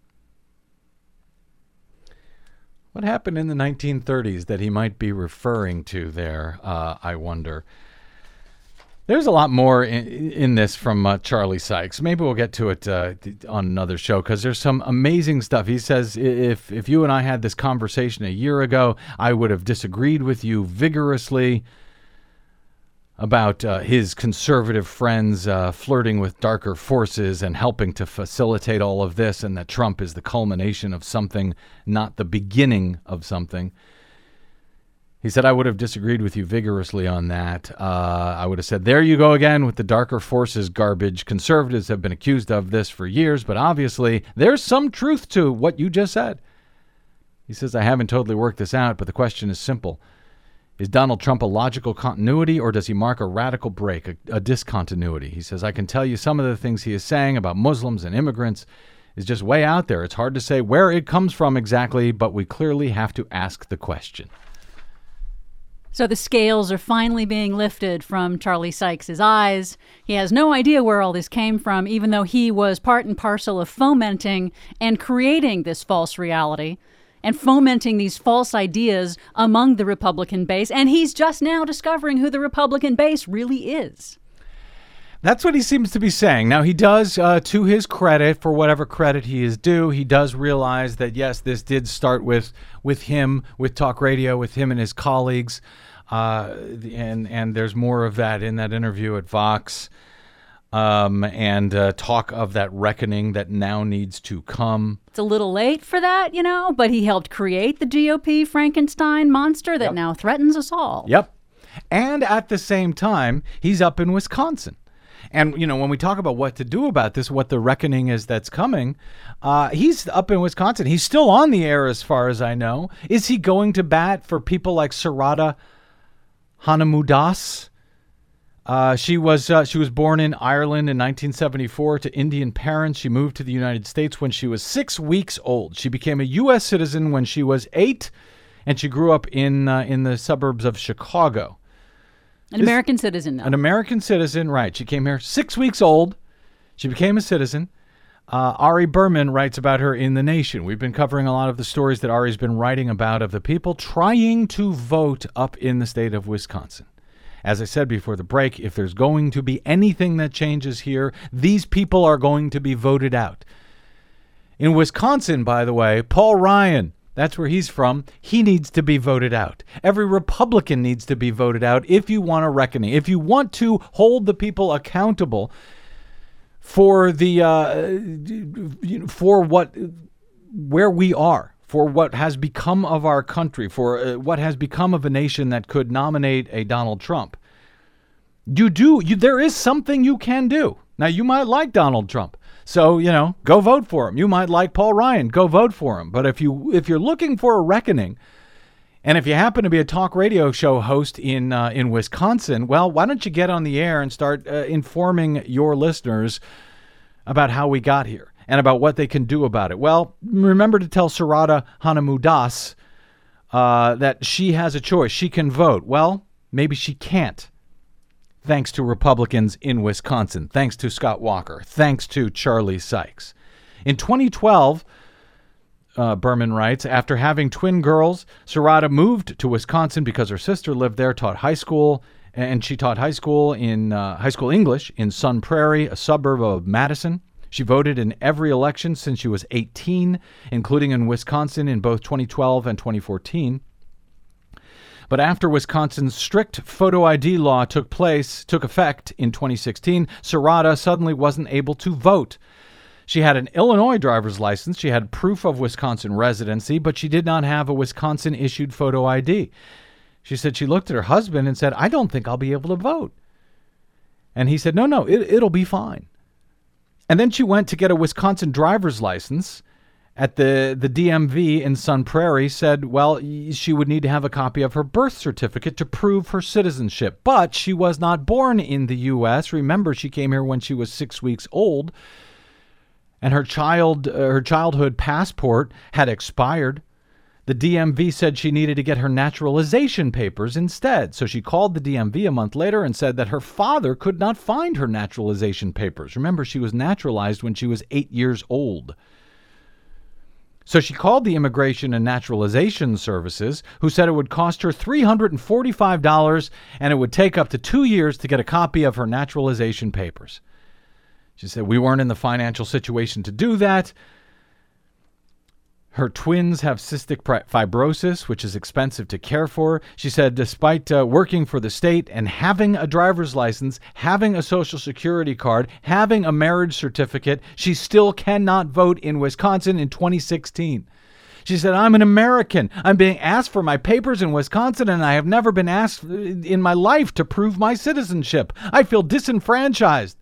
What happened in the nineteen thirties that he might be referring to there, uh, I wonder? There's a lot more in, in this from uh, Charlie Sykes. Maybe we'll get to it uh, on another show because there's some amazing stuff. He says, if if you and I had this conversation a year ago, I would have disagreed with you vigorously about uh, his conservative friends uh, flirting with darker forces and helping to facilitate all of this, and that Trump is the culmination of something, not the beginning of something. He said, I would have disagreed with you vigorously on that. Uh, I would have said, there you go again with the darker forces garbage. Conservatives have been accused of this for years, but obviously there's some truth to what you just said. He says, I haven't totally worked this out, but the question is simple. Is Donald Trump a logical continuity, or does he mark a radical break, a, a discontinuity? He says, I can tell you some of the things he is saying about Muslims and immigrants is just way out there. It's hard to say where it comes from exactly, but we clearly have to ask the question. So the scales are finally being lifted from Charlie Sykes' eyes. He has no idea where all this came from, even though he was part and parcel of fomenting and creating this false reality and fomenting these false ideas among the Republican base. And he's just now discovering who the Republican base really is. That's what he seems to be saying. Now, he does, uh, to his credit, for whatever credit he is due, he does realize that, yes, this did start with with him, with talk radio, with him and his colleagues. Uh, and, and there's more of that in that interview at Vox. Um, and uh, talk of that reckoning that now needs to come. It's a little late for that, you know, but he helped create the G O P Frankenstein monster that Yep. now threatens us all. Yep. And at the same time, he's up in Wisconsin. And, you know, when we talk about what to do about this, what the reckoning is that's coming, uh, he's up in Wisconsin. He's still on the air as far as I know. Is he going to bat for people like Sarada Hanamudas? Uh, she was uh, she was born in Ireland in nineteen seventy-four to Indian parents. She moved to the United States when she was six weeks old. She became a U S citizen when she was eight, and she grew up in uh, in the suburbs of Chicago. An this, American citizen now. An American citizen, right. She came here six weeks old. She became a citizen. Uh, Ari Berman writes about her in The Nation. We've been covering a lot of the stories that Ari's been writing about of the people trying to vote up in the state of Wisconsin. As I said before the break, if there's going to be anything that changes here, these people are going to be voted out. In Wisconsin, by the way, Paul Ryan, that's where he's from, he needs to be voted out. Every Republican needs to be voted out if you want a reckoning. If you want to hold the people accountable for the uh, for what where we are, for what has become of our country, for uh, what has become of a nation that could nominate a Donald Trump. You do, you, there is something you can do. Now, you might like Donald Trump, so, you know, go vote for him. You might like Paul Ryan, go vote for him. But if, you, if you're looking for a reckoning, and if you happen to be a talk radio show host in uh, in Wisconsin, well, why don't you get on the air and start uh, informing your listeners about how we got here and about what they can do about it? Well, remember to tell Sarada Hanamudas uh, that she has a choice. She can vote. Well, maybe she can't. Thanks to Republicans in Wisconsin. Thanks to Scott Walker. Thanks to Charlie Sykes. In twenty twelve, uh, Berman writes, after having twin girls, Sarada moved to Wisconsin because her sister lived there, taught high school, and she taught high school in uh, high school English in Sun Prairie, a suburb of Madison. She voted in every election since she was eighteen, including in Wisconsin in both twenty twelve and twenty fourteen. But after Wisconsin's strict photo I D law took place, took effect in twenty sixteen, Serrata suddenly wasn't able to vote. She had an Illinois driver's license. She had proof of Wisconsin residency, but she did not have a Wisconsin-issued photo I D. She said she looked at her husband and said, I don't think I'll be able to vote. And he said, no, no, it, it'll be fine. And then she went to get a Wisconsin driver's license at the, the D M V in Sun Prairie, said, well, she would need to have a copy of her birth certificate to prove her citizenship. But she was not born in the U S. Remember, she came here when she was six weeks old, and her child, uh, her childhood passport had expired. The D M V said she needed to get her naturalization papers instead. So she called the D M V a month later and said that her father could not find her naturalization papers. Remember, she was naturalized when she was eight years old. So she called the Immigration and Naturalization Services, who said it would cost her three hundred forty-five dollars and it would take up to two years to get a copy of her naturalization papers. She said, we weren't in the financial situation to do that. Her twins have cystic fibrosis, which is expensive to care for. She said, despite uh, working for the state and having a driver's license, having a social security card, having a marriage certificate, she still cannot vote in Wisconsin in twenty sixteen. She said, I'm an American. I'm being asked for my papers in Wisconsin, and I have never been asked in my life to prove my citizenship. I feel disenfranchised.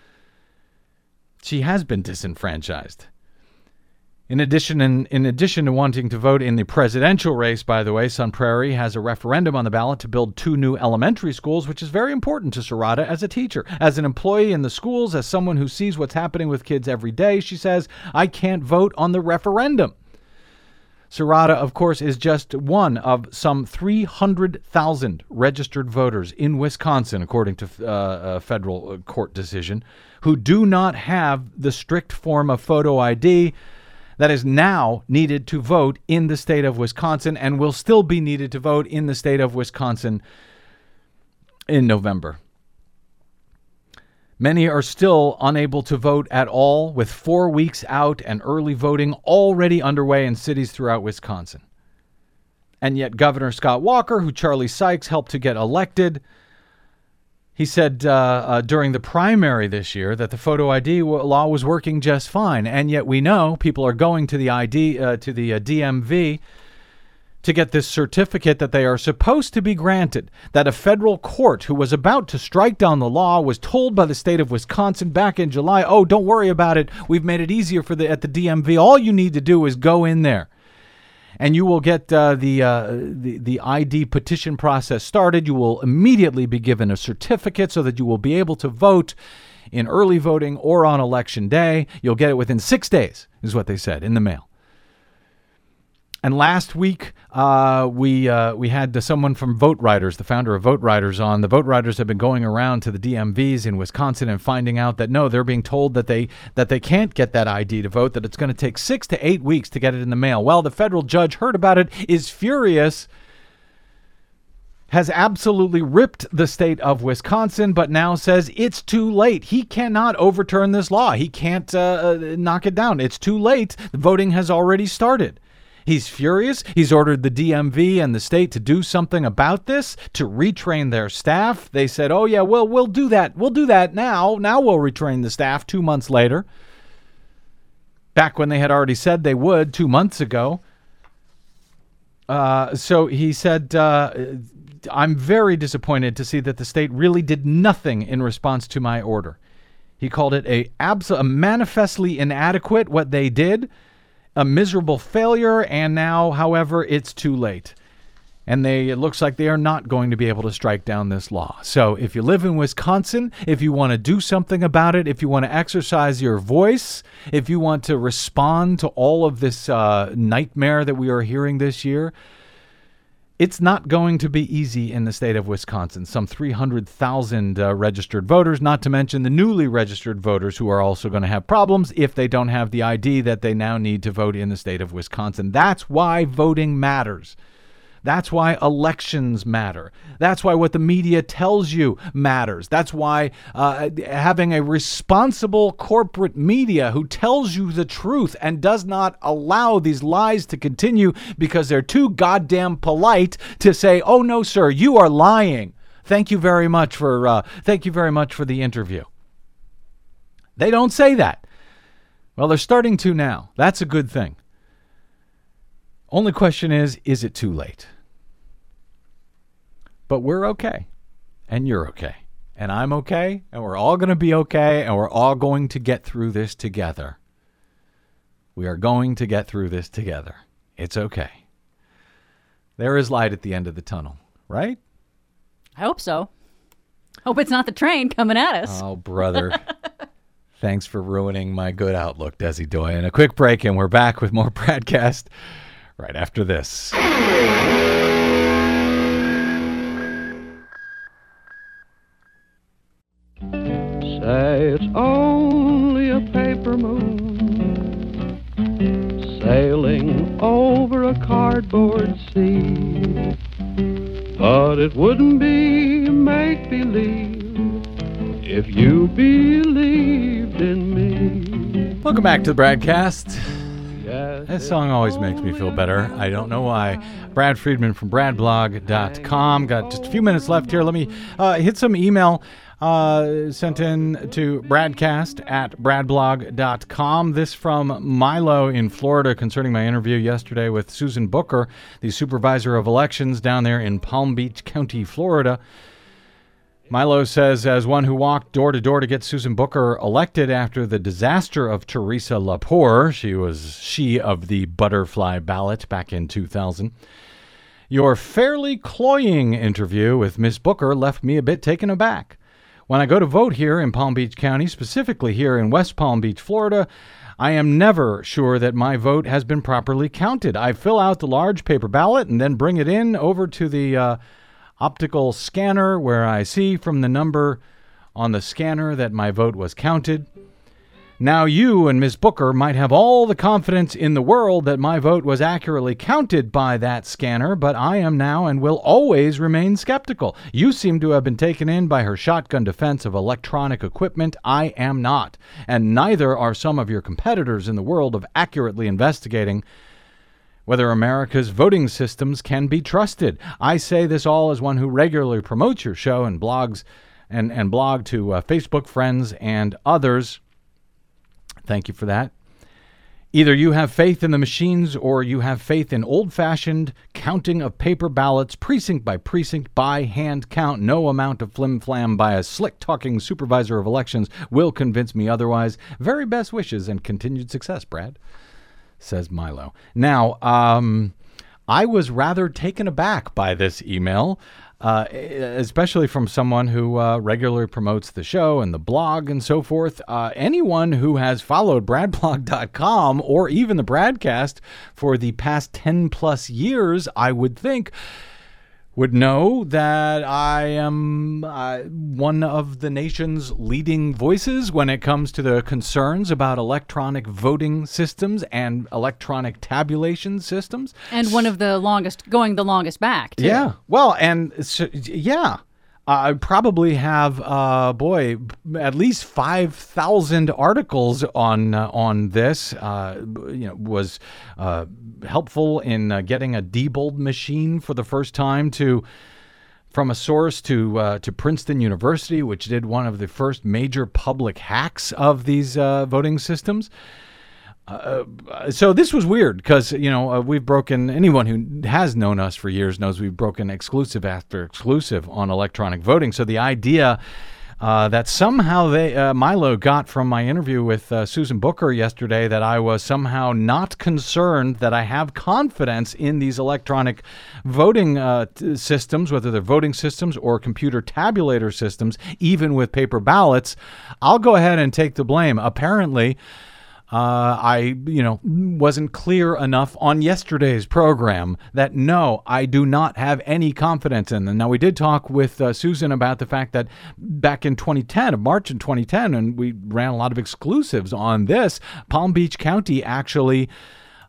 She has been disenfranchised. In addition, in, in addition to wanting to vote in the presidential race, by the way, Sun Prairie has a referendum on the ballot to build two new elementary schools, which is very important to Serrata as a teacher. As an employee in the schools, as someone who sees what's happening with kids every day, she says, I can't vote on the referendum. Serrata, of course, is just one of some three hundred thousand registered voters in Wisconsin, according to uh, a federal court decision, who do not have the strict form of photo I D that is now needed to vote in the state of Wisconsin and will still be needed to vote in the state of Wisconsin in November. Many are still unable to vote at all, with four weeks out and early voting already underway in cities throughout Wisconsin. And yet Governor Scott Walker, who Charlie Sykes helped to get elected, he said uh, uh, during the primary this year that the photo I D law was working just fine, and yet we know people are going to the I D uh, to the uh, D M V to get this certificate that they are supposed to be granted. That a federal court who was about to strike down the law was told by the state of Wisconsin back in July, "Oh, don't worry about it. We've made it easier for the at the D M V. All you need to do is go in there, and you will get uh, the, uh, the the I D petition process started. You will immediately be given a certificate so that you will be able to vote in early voting or on election day. You'll get it within six days, is what they said, in the mail." And last week, uh, we uh, we had uh, someone from Vote Riders, the founder of Vote Riders, on. The Vote Riders have been going around to the D M Vs in Wisconsin and finding out that, no, they're being told that they that they can't get that I D to vote, that it's going to take six to eight weeks to get it in the mail. Well, the federal judge heard about it, is furious, has absolutely ripped the state of Wisconsin, but now says it's too late. He cannot overturn this law. He can't uh, knock it down. It's too late. The voting has already started. He's furious. He's ordered the D M V and the state to do something about this, to retrain their staff. They said, oh, yeah, well, we'll do that. We'll do that now. Now we'll retrain the staff two months later. Back when they had already said they would two months ago. Uh, so he said, uh, I'm very disappointed to see that the state really did nothing in response to my order. He called it a, abs- a manifestly inadequate, what they did, a miserable failure, and now, however, it's too late. And they it looks like they are not going to be able to strike down this law. So if you live in Wisconsin, if you want to do something about it, if you want to exercise your voice, if you want to respond to all of this uh, nightmare that we are hearing this year, it's not going to be easy in the state of Wisconsin. Some three hundred thousand uh, registered voters, not to mention the newly registered voters who are also going to have problems if they don't have the I D that they now need to vote in the state of Wisconsin. That's why voting matters. That's why elections matter. That's why what the media tells you matters. That's why uh, having a responsible corporate media who tells you the truth and does not allow these lies to continue because they're too goddamn polite to say, "Oh no, sir, you are lying. Thank you very much for uh, thank you very much for the interview." They don't say that. Well, they're starting to now. That's a good thing. Only question is, is it too late? But we're okay, and you're okay, and I'm okay, and we're all going to be okay, and we're all going to get through this together. We are going to get through this together. It's okay. There is light at the end of the tunnel, right? I hope so. Hope it's not the train coming at us. Oh, brother. Thanks for ruining my good outlook, Desi Doyen. A quick break, and we're back with more Bradcast right after this. Say it's only a paper moon sailing over a cardboard sea, but it wouldn't be make-believe if you believed in me. Welcome back to the Bradcast. This song always makes me feel better. I don't know why. Brad Friedman from brad blog dot com. Got just a few minutes left here. Let me uh, hit some email uh, sent in to bradcast at brad blog dot com. This from Milo in Florida concerning my interview yesterday with Susan Booker, the supervisor of elections down there in Palm Beach County, Florida. Milo says, as one who walked door to door to get Susan Booker elected after the disaster of Teresa Lepore, she was she of the butterfly ballot back in two thousand, your fairly cloying interview with Miss Booker left me a bit taken aback. When I go to vote here in Palm Beach County, specifically here in West Palm Beach, Florida, I am never sure that my vote has been properly counted. I fill out the large paper ballot and then bring it in over to the uh, optical scanner where I see from the number on the scanner that my vote was counted. Now you and Miz Booker might have all the confidence in the world that my vote was accurately counted by that scanner, but I am now and will always remain skeptical. You seem to have been taken in by her shotgun defense of electronic equipment. I am not, and neither are some of your competitors in the world of accurately investigating whether America's voting systems can be trusted. I say this all as one who regularly promotes your show and blogs and, and blog to uh, Facebook friends and others. Thank you for that. Either you have faith in the machines or you have faith in old-fashioned counting of paper ballots, precinct by precinct, by hand count. No amount of flim-flam by a slick-talking supervisor of elections will convince me otherwise. Very best wishes and continued success, Brad, says Milo. Now, um, I was rather taken aback by this email, uh, especially from someone who uh, regularly promotes the show and the blog and so forth. Uh, anyone who has followed brad blog dot com or even the Bradcast for the past ten plus years, I would think, would know that I am uh, one of the nation's leading voices when it comes to the concerns about electronic voting systems and electronic tabulation systems. And one of the longest, going the longest back, too. Yeah. Well, and so, yeah. I probably have, uh, boy, at least five thousand articles on uh, on this. Uh, you know, was uh, helpful in uh, getting a Diebold machine for the first time to from a source to uh, to Princeton University, which did one of the first major public hacks of these uh, voting systems. Uh, so this was weird because, you know, uh, we've broken, anyone who has known us for years knows we've broken exclusive after exclusive on electronic voting. So the idea uh, that somehow they uh, Milo got from my interview with uh, Susan Booker yesterday that I was somehow not concerned that I have confidence in these electronic voting uh, t- systems, whether they're voting systems or computer tabulator systems, even with paper ballots, I'll go ahead and take the blame. Apparently, Uh, I, you know, wasn't clear enough on yesterday's program that, no, I do not have any confidence in them. Now, we did talk with uh, Susan about the fact that back in twenty ten, March in twenty ten, and we ran a lot of exclusives on this, Palm Beach County actually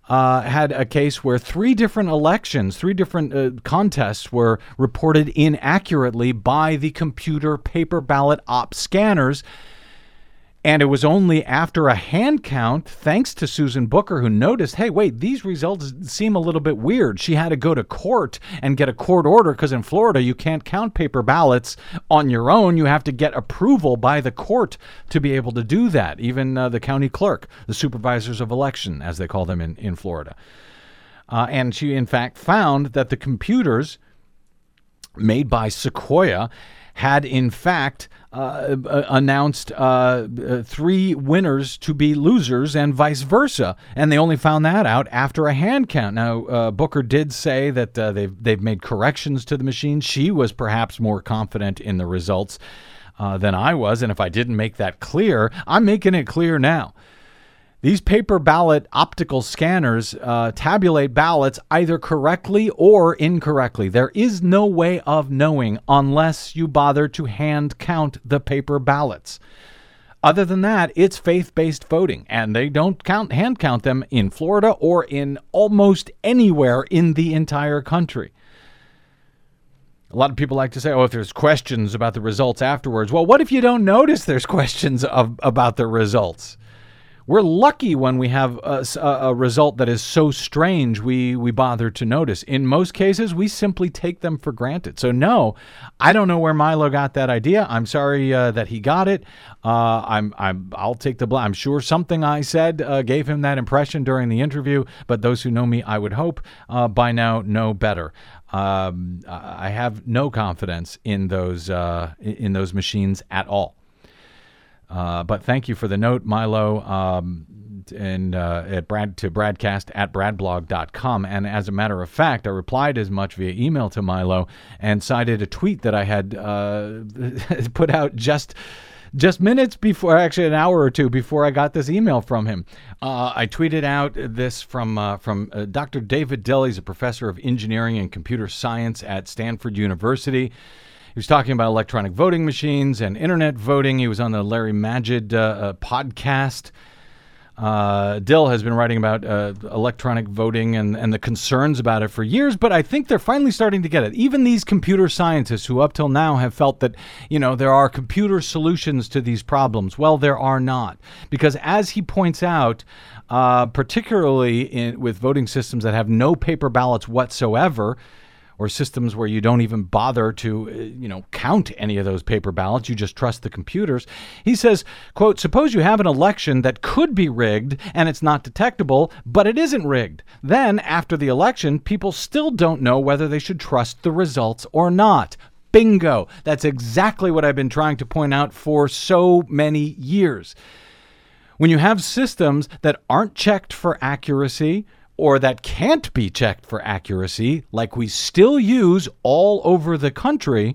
uh, had a case where three different elections, three different uh, contests were reported inaccurately by the computer paper ballot op scanners. And it was only after a hand count, thanks to Susan Booker, who noticed, hey, wait, these results seem a little bit weird. She had to go to court and get a court order because in Florida, you can't count paper ballots on your own. You have to get approval by the court to be able to do that. Even uh, the county clerk, the supervisors of election, as they call them in, in Florida. Uh, and she, in fact, found that the computers made by Sequoia had, in fact, uh, announced uh, three winners to be losers and vice versa. And they only found that out after a hand count. Now, uh, Booker did say that uh, they've, they've made corrections to the machine. She was perhaps more confident in the results uh, than I was. And if I didn't make that clear, I'm making it clear now. These paper ballot optical scanners uh, tabulate ballots either correctly or incorrectly. There is no way of knowing unless you bother to hand count the paper ballots. Other than that, it's faith-based voting, and they don't count hand count them in Florida or in almost anywhere in the entire country. A lot of people like to say, oh, if there's questions about the results afterwards. Well, what if you don't notice there's questions of, about the results? We're lucky when we have a, a result that is so strange we, we bother to notice. In most cases, we simply take them for granted. So no, I don't know where Milo got that idea. I'm sorry uh, that he got it. Uh, I'm, I'm, I'll take the blame. I'm sure something I said uh, gave him that impression during the interview, but those who know me, I would hope, uh, by now know better. Um, I have no confidence in those uh, in those machines at all. Uh, but thank you for the note, Milo, um, and uh, at Brad to Bradcast at bradblog dot com. And as a matter of fact, I replied as much via email to Milo and cited a tweet that I had uh, put out just just minutes before, actually an hour or two before I got this email from him. Uh, I tweeted out this from uh, from uh, Doctor David Dill. He's a professor of engineering and computer science at Stanford University. He was talking about electronic voting machines and internet voting. He was on the Larry Magid uh, uh, podcast. Uh, Dill has been writing about uh, electronic voting and, and the concerns about it for years, but I think they're finally starting to get it. Even these computer scientists who up till now have felt that, you know, there are computer solutions to these problems. Well, there are not. Because as he points out, uh, particularly in, with voting systems that have no paper ballots whatsoever, or systems where you don't even bother to, you know, count any of those paper ballots. You just trust the computers. He says, quote, suppose you have an election that could be rigged and it's not detectable, but it isn't rigged. Then, after the election, people still don't know whether they should trust the results or not. Bingo. That's exactly what I've been trying to point out for so many years. When you have systems that aren't checked for accuracy, or that can't be checked for accuracy, like we still use all over the country,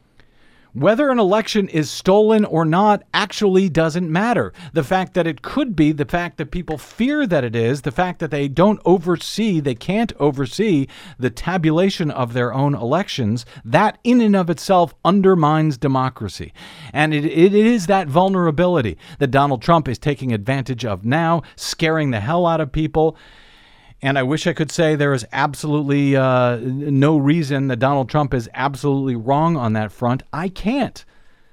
whether an election is stolen or not actually doesn't matter. The fact that it could be, the fact that people fear that it is, the fact that they don't oversee, they can't oversee the tabulation of their own elections, that in and of itself undermines democracy. And it, it is that vulnerability that Donald Trump is taking advantage of now, scaring the hell out of people. And I wish I could say there is absolutely uh, no reason that Donald Trump is absolutely wrong on that front. I can't.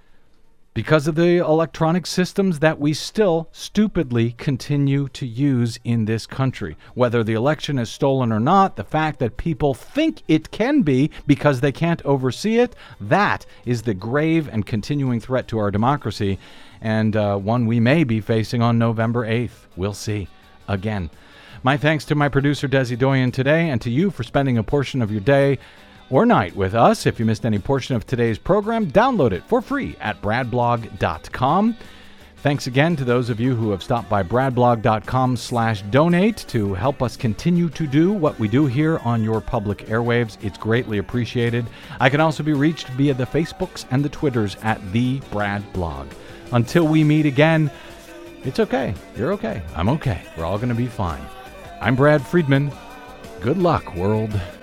Because of the electronic systems that we still stupidly continue to use in this country. Whether the election is stolen or not, the fact that people think it can be because they can't oversee it, that is the grave and continuing threat to our democracy, and uh, one we may be facing on November eighth. We'll see. Again. My thanks to my producer, Desi Doyen, today, and to you for spending a portion of your day or night with us. If you missed any portion of today's program, download it for free at bradblog dot com. Thanks again to those of you who have stopped by bradblog dot com slash donate to help us continue to do what we do here on your public airwaves. It's greatly appreciated. I can also be reached via the Facebooks and the Twitters at The Brad Blog. Until we meet again, it's okay. You're okay. I'm okay. We're all going to be fine. I'm Brad Friedman. Good luck, world.